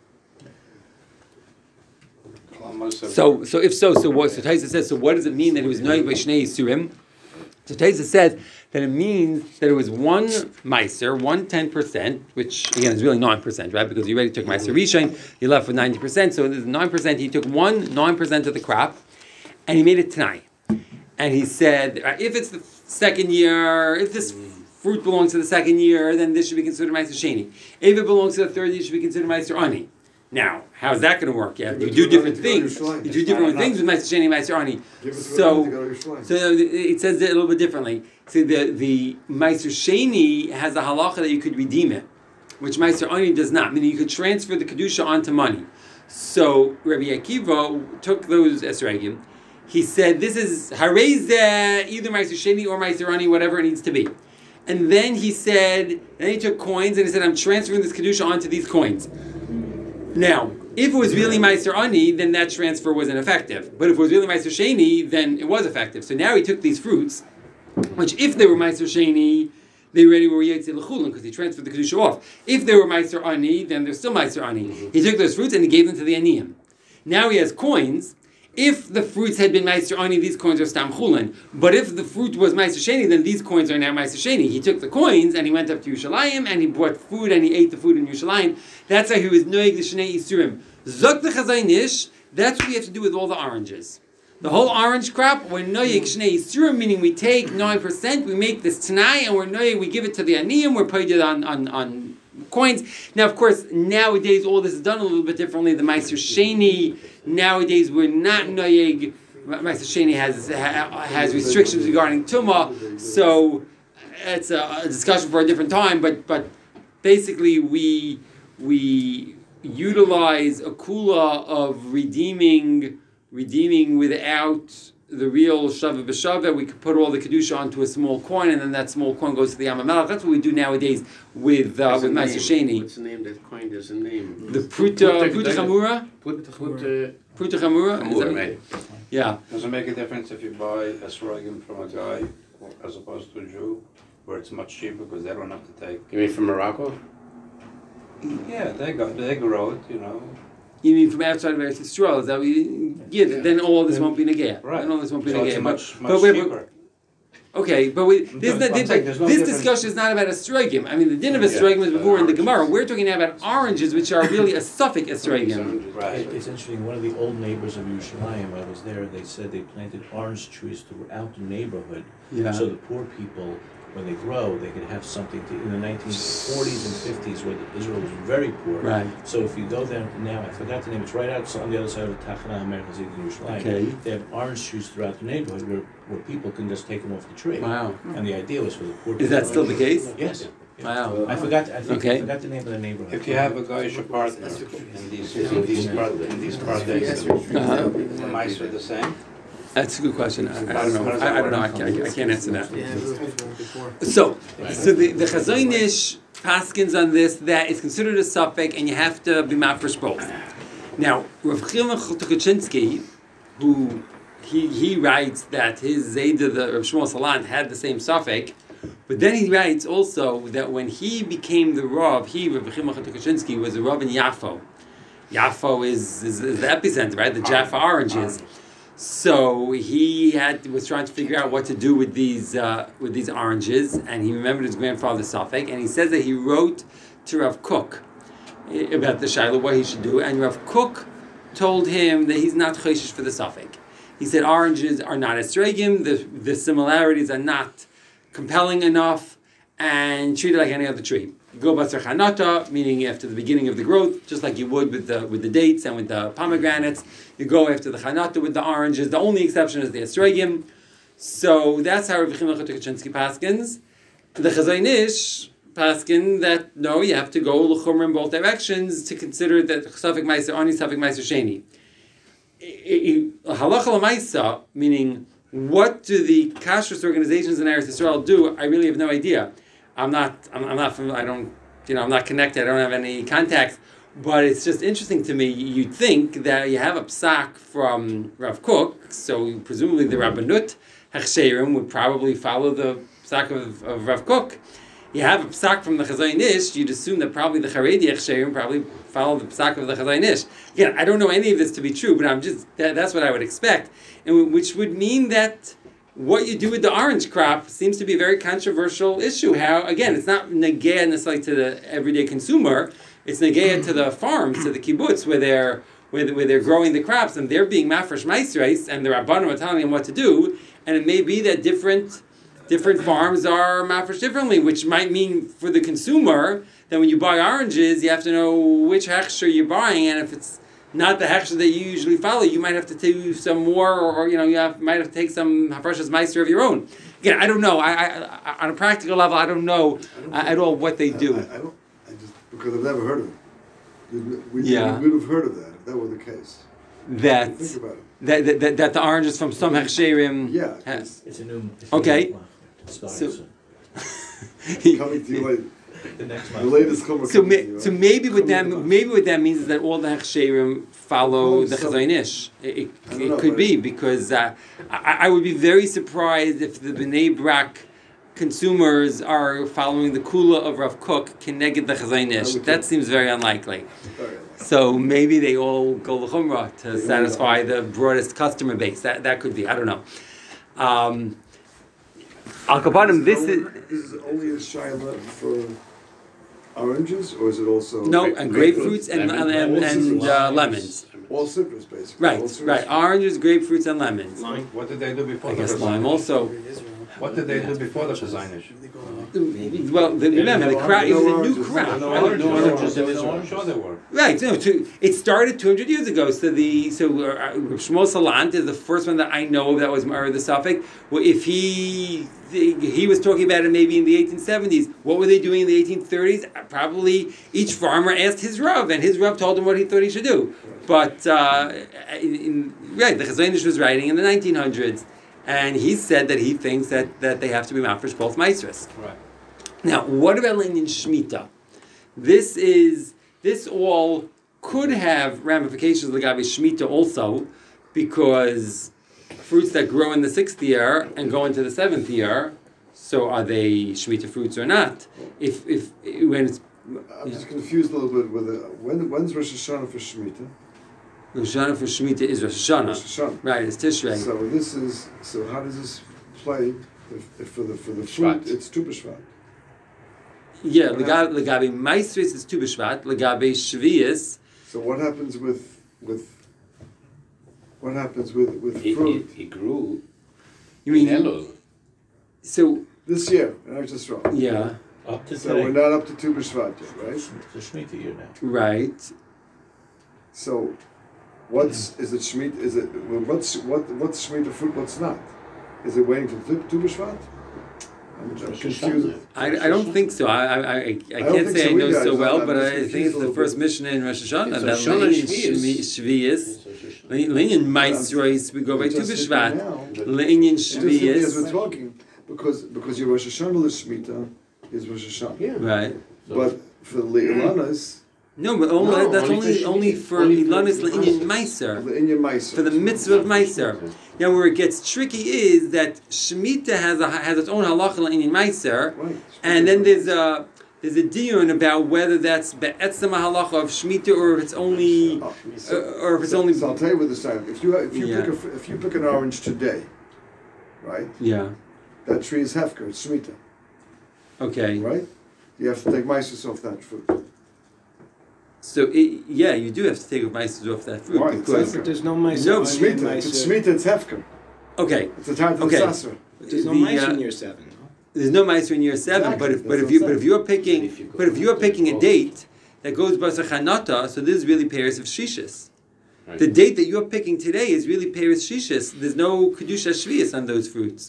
So if so what? So Taisa says. So what does it mean that it was noig by Shnei Yisurim? So Taisa says that it means that it was 1 meiser, 10%, which again is really 9%, right? Because you already took meiser rishon, you left with 90%. So there's 9%. He took 9% of the crop, and he made it Tanai. And he said, if it's the second year, if this fruit belongs to the second year, then this should be considered meiser sheni. If it belongs to the third year, it should be considered meiser ani. Now, how's that going to work? You do different things. You do different things with Meiser Sheni and Meiser Ani. So it says it a little bit differently. So the Meiser Sheni has a halacha that you could redeem it, which Meiser Ani does not. Meaning you could transfer the kedusha onto money. So Rabbi Akiva took those esregim. He said, "This is harezeh, either Meiser Sheni or Meiser Ani, whatever it needs to be." And then he took coins and he said, "I'm transferring this kedusha onto these coins." Now, if it was really Meiser Ani, then that transfer wasn't effective. But if it was really Meiser Sheni, then it was effective. So now he took these fruits, which if they were Meiser Sheni, they already were Yetzei L'chulin, because he transferred the Kedusha off. If they were Meiser Ani, then they're still Meiser Ani. He took those fruits and he gave them to the Aniyim. Now he has coins. If the fruits had been Meiser Ani, these coins are Stam Chulin. But if the fruit was Meiser Sheni, then these coins are now Meiser Sheni. He took the coins and he went up to Yerushalayim and he bought food and he ate the food in Yerushalayim. That's how he was noig the Shnei Yisurim. Zok the Chazon Ish, that's what we have to do with all the oranges. The whole orange crop, we're noig Shnei Yisurim, meaning we take 9%, we make this Tanai, and we're noig, we give it to the Aniyim, we're paid it on coins. Now, of course, nowadays all this is done a little bit differently. The Meiser Sheni, nowadays we're not noyeg. Meiser Sheni has restrictions regarding Tumah, so it's a discussion for a different time. But basically, we utilize a kula of redeeming without the real Shavah B'Shavah. We could put all the Kedusha onto a small coin, and then that small coin goes to the Yam HaMelech. That's what we do nowadays with Meiser Sheni. What's the name of that coin? There's a name. The Pruta Chamura? Pruta Chamura? Chamura, right. Yeah. Does it make a difference if you buy a srogim from a guy as opposed to a Jew, where it's much cheaper because they don't have to take? You mean from Morocco? Yeah, they grow it, You mean from outside of Eretz Yisrael? Is that what you, then all this won't be negaya. Right. Then all this won't be so negaya. It's much cheaper. Okay, but this discussion is not about esrogim. I mean, the din of esrogim was before in the Gemara. We're talking now about oranges, which are really a suffix esrogim. Right. It's interesting. One of the old neighbors of Yerushalayim, I was there. They said they planted orange trees throughout the neighborhood, so the poor people, when they grow, they could have something to. In the 1940s and 50s, where Israel was very poor. Right. So if you go there now, I forgot the name. It's right out on the other side of the Tachana Americas in Yerushalayim. Okay. They have orange trees throughout the neighborhood where people can just take them off the tree. Wow. And the idea was for the poor people. Is that still the case? Yes. Wow. I forgot the name of the neighborhood. If you have a Goyish partner in these part days, the mice are the same. That's a good question. I don't know. I don't know. I can't answer that. Yeah, it was before. So the Chazon Ish paskins on this that it's considered a suffix and you have to be mafresh both. Now, Rav Chilma Tukachinsky, who he writes that his Zayda, the Rav Shmuel Salant, had the same suffix, but then he writes also that when he became the Rav, Rav Chilma Tukachinsky, was a Rav in Yafo. Yafo is the epicenter, right? The Jaffa oranges. So he was trying to figure out what to do with these oranges, and he remembered his grandfather's suffix, and he says that he wrote to Rav Kook about the Shiloh, what he should do, and Rav Kook told him that he's not choshesh for the suffix. He said oranges are not esrogim, the similarities are not compelling enough, and treat it like any other tree. Go basar chanata, meaning after the beginning of the growth, just like you would with the dates and with the pomegranates. You go after the chanata with the oranges. The only exception is the esrogim. So that's how Rav Chilma Tukachinsky paskins. The Chazon Ish paskin that no, you have to go l'chumra in both directions to consider that suffix ma'aser ani, suffix ma'aser sheni. Halacha l'maisa, meaning what do the kashrus organizations in Eretz Yisrael do? I really have no idea. I'm not connected. I don't have any contacts. But it's just interesting to me. You'd think that you have a psak from Rav Kook, so presumably the Rabbanut Hechsherim would probably follow the psak of Rav Kook. You have a psak from the Chazon Ish, you'd assume that probably the Haredi Hechsherim probably follow the psak of the Chazon Ish. Again, I don't know any of this to be true, but that's what I would expect, and which would mean that what you do with the orange crop seems to be a very controversial issue. How, again, it's not negea necessarily to the everyday consumer, it's negea to the farms, to the kibbutz, where they're growing the crops, and they're being mafresh maisreis, and the rabbanim are telling them what to do, and it may be that different farms are mafresh differently, which might mean for the consumer that when you buy oranges, you have to know which hechsher you're buying, and if it's not the hechsher that you usually follow, you might have to do some more, or you might have to take some hafrashas meister of your own. Again, I don't know. I on a practical level, I don't know at all what they do. Because I've never heard of it. We'd have heard of that if that were the case. That think about it. That the oranges from some hechsherim. Yeah. It's a new. Okay. Coming to you later. The next The latest comment. So maybe what that means is that all the hechsherim follow the Chazon Ish. It could be, because I would be very surprised if the Bnei Brak consumers are following the kula of Rav Kook keneged the Chazon Ish. That seems very unlikely. So maybe they all go l'chumra to satisfy the broadest customer base. That could be. I don't know. Al Kapanim, this is only a shaila for oranges, or is it also and grapefruits and lemons. All citrus, basically. Right. Oranges, grapefruits, and lemons. Lime. What did they do before? I guess lime also. What did they do before the Chazon Ish? Well, remember the crop. It was a new crop. I'm sure there were. Right. It started 200 years ago. So Shmuel Salant is the first one that I know of that was Mara the Suffolk. Well, if he was talking about it maybe in the 1870s. What were they doing in the 1830s? Probably each farmer asked his Rav, and his Rav told him what he thought he should do. But the Chazon Ish was writing in the 1900s, and he said that he thinks that they have to be mafresh both maestras. Right. Now, what about Lenin Shemitah? This all could have ramifications legabe Shemitah also, because fruits that grow in the 6th year and go into the 7th year, so are they Shemitah fruits or not? When it's I'm just confused a little bit with when's Rosh Hashanah for Shemitah? Rosh Hashanah for Shemitah is Rosh Hashanah. Rosh Hashanah. Right, it's Tishrei. So how does this play If for the Shvat. fruit, it's Tu B'Shvat. Yeah, legabe maestris is Tu B'Shvat, legabe shvius. So what happens with fruit He grew You mean in Elul. so? this year? And I was just wrong. Yeah, Up to So today. we're not up to Tu B'Shvat yet, right? It's the Shemitah year now. right. So, is it Shemitah? Is it what's Shemitah fruit? What's not? Is it waiting for Tu B'Shvat? I'm confused. I don't think so. I can't think say so I know either. so I'm well, just but I confused think it's a the little first bit. Mishnah in Rosh Hashanah It's that Rosh Hashanah Shvius. Linyan Maestris, we go by Tu Just B'Shvat. now, Linyan Just as we're Shvius. talking, because your Rosh Hashanah the Shemitah is Rosh Hashanah. Yeah. Right. But for the Ilanas, No, but that's only for Ilanis Linyan Meiser. the Inyan Meiser. For the mitzvah of Meiser. Now, where it gets tricky is that Shemitah has its own halacha Linyan Meiser, Right. and then there's a diyun about whether that's be'etzem halacha of Shemitah or if it's only or if it's only. So I'll tell you what this time. If you Yeah. pick an orange today, right? Yeah. That tree is hefker. It's Shemitah, Okay. right? You have to take Meiser off that fruit. So you do have to take Meiser off that fruit Right, because exactly. There's no mice. No, It's Shemitah. If it's Shemitah, it's hefker. okay. It's a time for Okay. the Sasser. There's no the, mice uh, in year 7. No? There's no Meiser in year 7, Exactly, but that's if what I'm you're picking a date that goes Basar Chanata, so this is really Paris of Shishis. Right. The date that you're picking today is really Paris Shishis. There's no Kedusha Shvius on those fruits.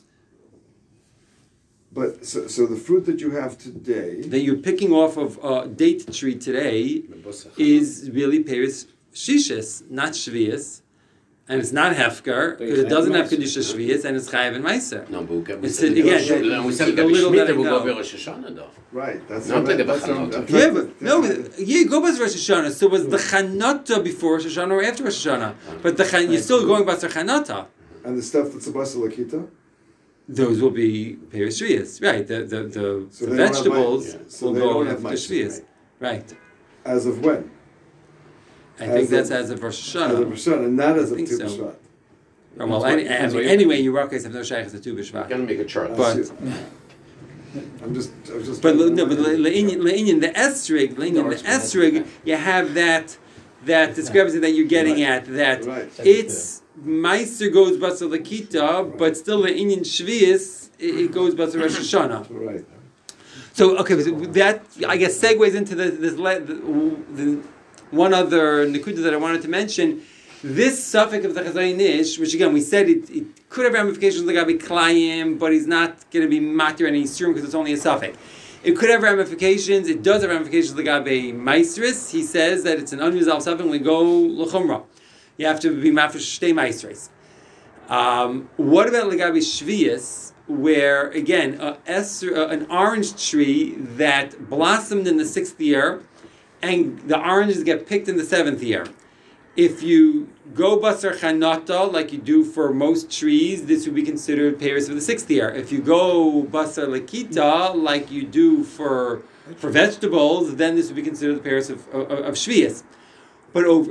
But so the fruit that you have today, That you're picking off of a date tree today is really Paris Shishis, not Shvius. And it's not Hefker, because it doesn't have Kedusha Shvius, and it's Chayav and Meiser. No, but It's again, we said the little that I will go know. Rosh Hashanah though. right? That's Not like the that's Bachanota. Yeah, but no, go by Rosh Hashanah. So was the Chanata before Rosh Hashanah or after Rosh Hashanah? But you're still going by the Chanata. And the stuff that's a basilakita. Those will be Paris Shvius, right? The So they don't have vegetables mice. So will they go don't after have mice, Shvius, right? As of when? I think As that's of- as of Rosh As of Hashanah. Hashanah, and not as I of think Tu so. B'Shvat. Well, That's what- anyway, you rockers have no shaykhs to Tu I'm B'Shvat. gonna make a chart. But I'm just. but le'inyan the esrig, you have that discrepancy that you're getting at that Right. it's Meister goes Basar Lakita, but still the Inyan Shvius it goes Basar Rosh Hashanah. Right. So okay, so that I guess segues into the one other nekuda that I wanted to mention. This suffix of the Chazon Ish, which again we said it could have ramifications like Gabi Klayim, but he's not going to be matir any surim because it's only a suffix. It could have ramifications. It does have ramifications like Gabi Maestris. He says that it's an unresolved suffix. We go l'chumra. You have to be mafresh shtei Maestris. What about Lagabi Shvius, where again an orange tree that blossomed in the 6th year, and the oranges get picked in the 7th year? If you go Basar Chanata, like you do for most trees, this would be considered Paris of the 6th year. If you go Basar Lakita, like you do for vegetables, then this would be considered the Paris of Shvius. But over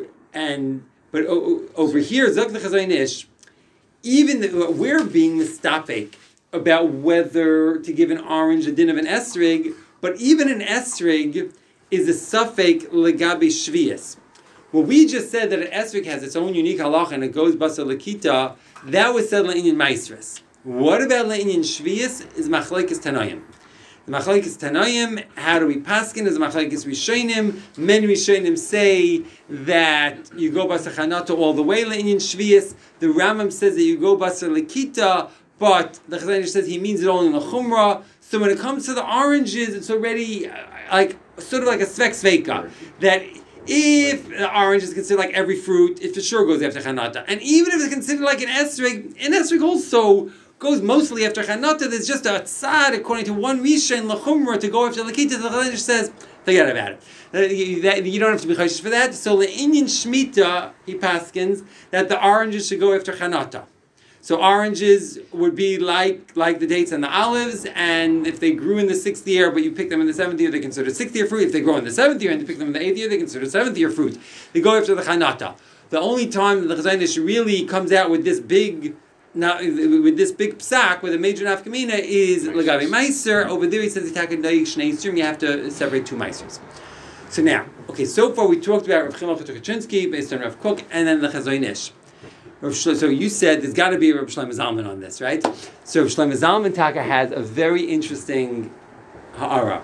here, Zok the Chazon Ish, even we're being mistapek about whether to give an orange a din of an esrig, but even an esrig is a suffix legabi Shvius. Well, we just said that an esrog has its own unique halacha and it goes basar lakita. That was said le'inyan maestris. What about le'inyan shvius? Is machlekes tanayim. The machlekes tanayim. How do we paskin? Is machlekes rishonim. Many rishonim say that you go basar chanata all the way le'inyan shvius. The Rambam says that you go basar lakita, but the Chazon Ish says he means it only in the chumrah. So when it comes to the oranges, it's already sort of like a svek sveka that. If the orange is considered like every fruit, it for sure goes after Chanata. And even if it's considered like an esrig also goes mostly after Chanata. There's just a tzad, according to one Misha in Lachumra, to go after Lakita. The Chazon Ish says, forget about it. You don't have to be chayshish for that. So the Inyan Shemitah, he paskins, that the oranges should go after Chanata. So oranges would be like the dates and the olives, and if they grew in the 6th year, but you pick them in the 7th year, they consider 6th year fruit. If they grow in the 7th year and you pick them in the 8th year, they consider 7th year fruit. They go after the chanata. The only time that the Chazon Ish really comes out with this big now with this big psak, with a major nafkamina is Lagavi Meiser. Over there he says you have to separate two Meisers. So now, okay, so far we talked about Rav Chimel Tukachinsky based on Rav Kook, and then the Chazon Ish. So you said there's got to be a Rav Shlomo Zalman on this, right? So Rav Shlomo Zalman Taka has a very interesting ha'ara.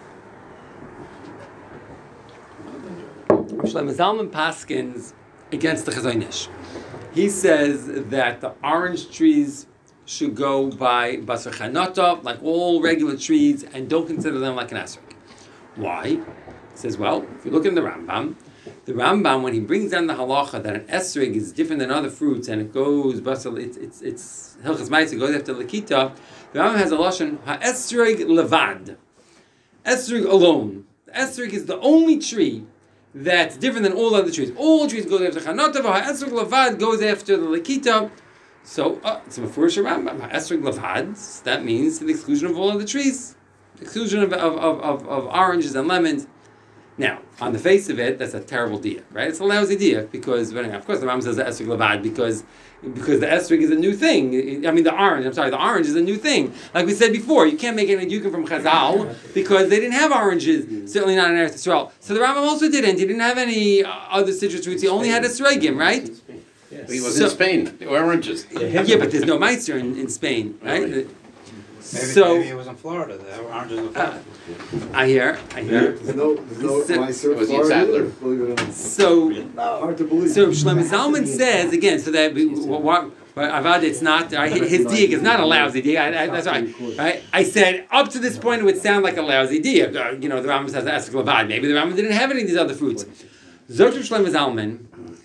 Rav Shlomo Zalman paskins against the Chazon Ish. He says that the orange trees should go by Basar Chanota, like all regular trees, and don't consider them like an esrog. Why? He says, well, if you look in the Rambam, when he brings down the halacha that an esrog is different than other fruits, and it goes Basar, it's Hilchas Ma'aser, it goes after Lakita, the Rambam has a lashon ha'esrog levad, esrog alone. The esrog is the only tree that's different than all other trees. All trees go after Chanota, but ha'esrog levad goes after the Lakita. So it's a Mefurish Rambam. Ha'esrog levad, that means to the exclusion of all other trees, exclusion of oranges and lemons. Now, on the face of it, that's a terrible diak, right? It's a lousy diak because, of course, the Rambam says the esrog levad because the esrog is a new thing. The orange is a new thing. Like we said before, you can't make any dukim from Chazal because they didn't have oranges, certainly not in Eretz Yisrael. So the Rambam also didn't. He didn't have any other citrus fruits. He only had esrogim, right? Yes. He was in Spain. There were oranges. Yeah, but there's no meister in Spain, right? Really? Maybe it was in Florida. There were oranges in Florida. I hear. There's no Meiser was Florida, Sadler. believe it or not. So Hard to believe. So Shlomo Zalman says again. So that Avad, it's not his diak is not a lousy diak. That's right. I said up to this point it would sound like a lousy diak. The Rambam says esrog levad. Maybe the Rambam didn't have any of these other fruits. Zoter Shlomo Zalman.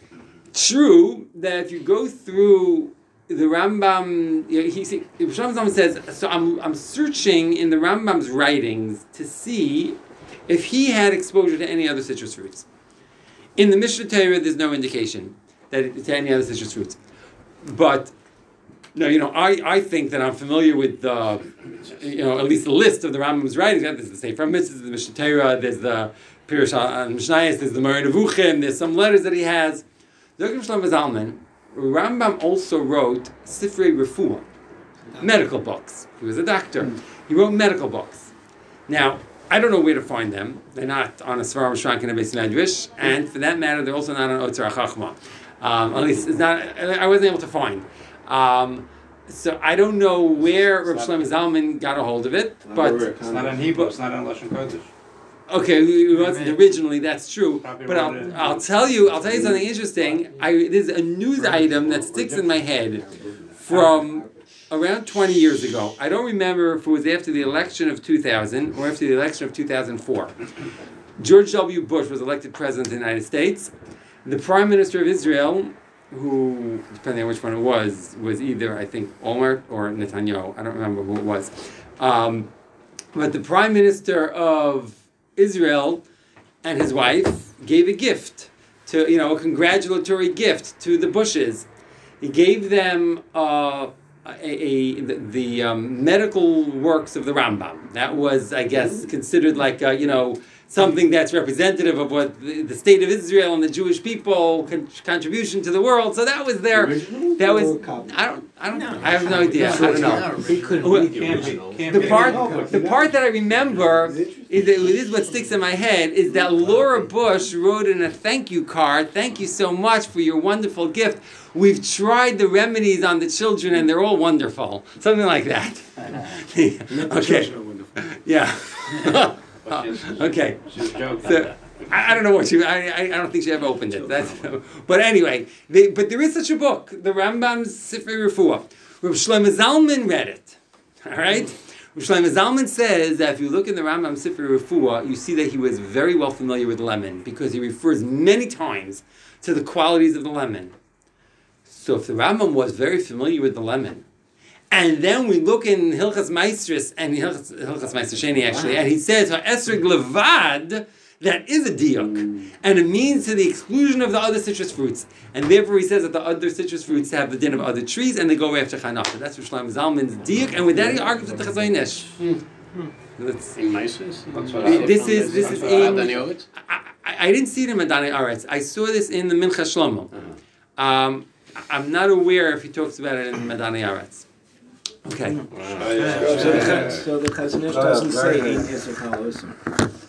True that if you go through the Rambam, Shlomo Zalman says. So I'm searching in the Rambam's writings to see if he had exposure to any other citrus fruits. In the Mishnah Torah, there's no indication that to any other citrus fruits. But no, I think that I'm familiar with the, at least the list of the Rambam's writings. There's the Sefer Mitzvahs, there's the Mishnah Torah, there's the Pirush Mishnayos, there's the Moreh Nevuchim, there's some letters that he has. Dr. Shlomo Zalman, Rambam also wrote Sifrei Refuah, medical books. He was a doctor. He wrote medical books. Now, I don't know where to find them. They're not on a Svarim Shrank in a Beis Medrash, and for that matter, they're also not on Otzar HaChachma. At least it's not. I wasn't able to find. So I don't know where Rav Shlomo Zalman got a hold of it, but It's not in Hebrew. It's not in Lashon Kodesh. Okay, it wasn't originally. That's true. But I'll tell you something interesting. There's a news item that sticks in my head from around 20 years ago. I don't remember if it was after the election of 2000 or after the election of 2004. George W. Bush was elected president of the United States. The Prime Minister of Israel, who, depending on which one it was either, I think, Olmert or Netanyahu. I don't remember who it was. But the Prime Minister of Israel and his wife gave a gift a congratulatory gift to the Bushes. He gave them the medical works of the Rambam. That was, I guess, considered like something that's representative of what the state of Israel and the Jewish people contribution to the world. So that was their. That was. I have no idea. I don't know. He couldn't read the original. The part that I remember is what sticks in my head is that Laura Bush wrote in a thank you card. Thank you so much for your wonderful gift. We've tried the remedies on the children and they're all wonderful. Something like that. Okay. Yeah. Okay. So, I don't know what I don't think she ever opened it. But anyway, but there is such a book, the Rambam's Sifrei Refuah. Rav Shlomo Zalman read it. All right? Rav Shlomo Zalman says that if you look in the Rambam Sifrei Refuah, you see that he was very well familiar with lemon because he refers many times to the qualities of the lemon. So if the Rambam was very familiar with the lemon, and then we look in Hilchas Maestris, and Hilchas Meister Sheni actually, and he says, Esrog Levad, that is a diuk, and it means to the exclusion of the other citrus fruits. And therefore he says that the other citrus fruits have the din of other trees, and they go after Chanukah. That's Rav Shlomo Zalman's diuk, and with that he argues with the Chazon Ish. This is in... I didn't see it in Madani Aretz. I saw this in the Mincha Shlomo. I'm not aware if he talks about it in Madani Aretz. Okay. So the Chazon Ish doesn't say Ein Isser Kal Osim.